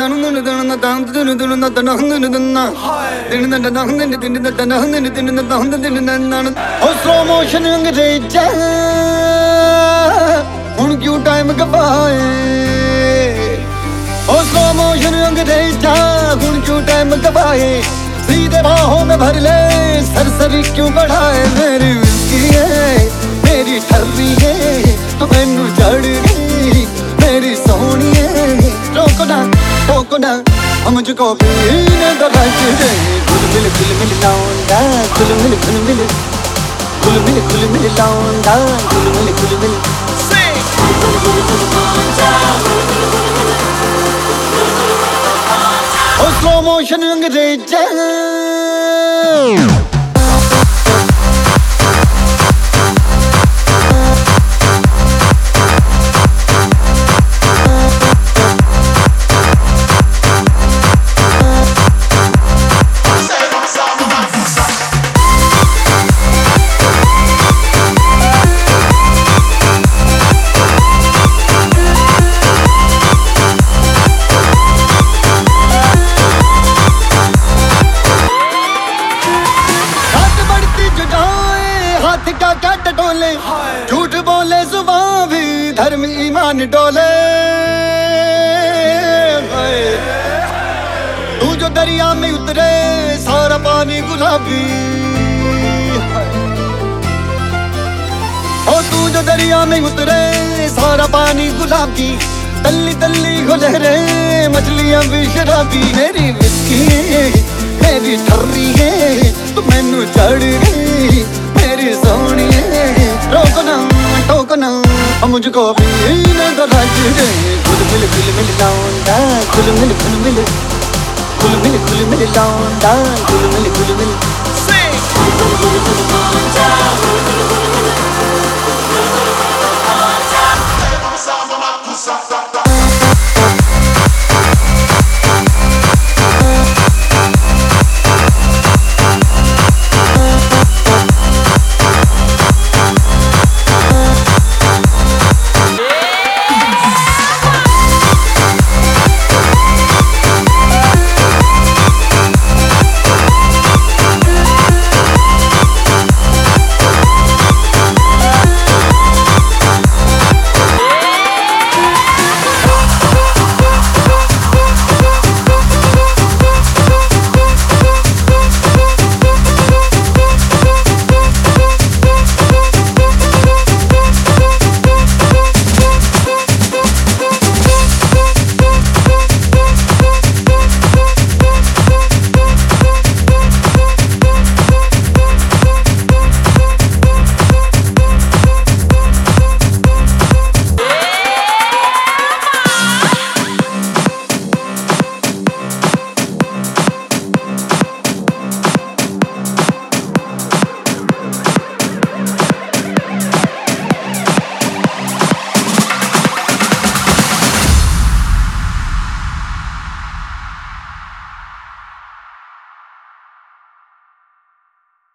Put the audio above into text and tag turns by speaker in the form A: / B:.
A: slow motion अंग्रेजा हुण क्यों time गवाए स्लो मोशन अंग्रेजा हुण क्यों टाइम गवाए सीधे बाहों में भर ले सरसरी क्यों बढ़ाए मेरी विस्की है मेरी ठर्री है तो मैनू चढ़ गई मेरी सोहनी है रोको ना हम मुझको पीने दो रज दे गुल मिल लाऊंगा गुल मिल लाऊंगा गुल मिल स्लो मोशन अंग्रेजा हाथ का क्या टटोले झूठ बोले जुबान भी धर्म ईमान डोले तू जो दरिया में उतरे सारा पानी गुलाबी ओ तू जो दरिया में उतरे सारा पानी गुलाबी तल्ली तल्ली हो लहरे मछलियां भी शराबी मेरी विस्की मेरी ठर्री है तू मैनू चढ़ गई मेरी सोहनी है रोको ना हम मुझको पीने दो रज दे गुल मिल लाऊंगा गुल मिल लाऊंगा गुल मिल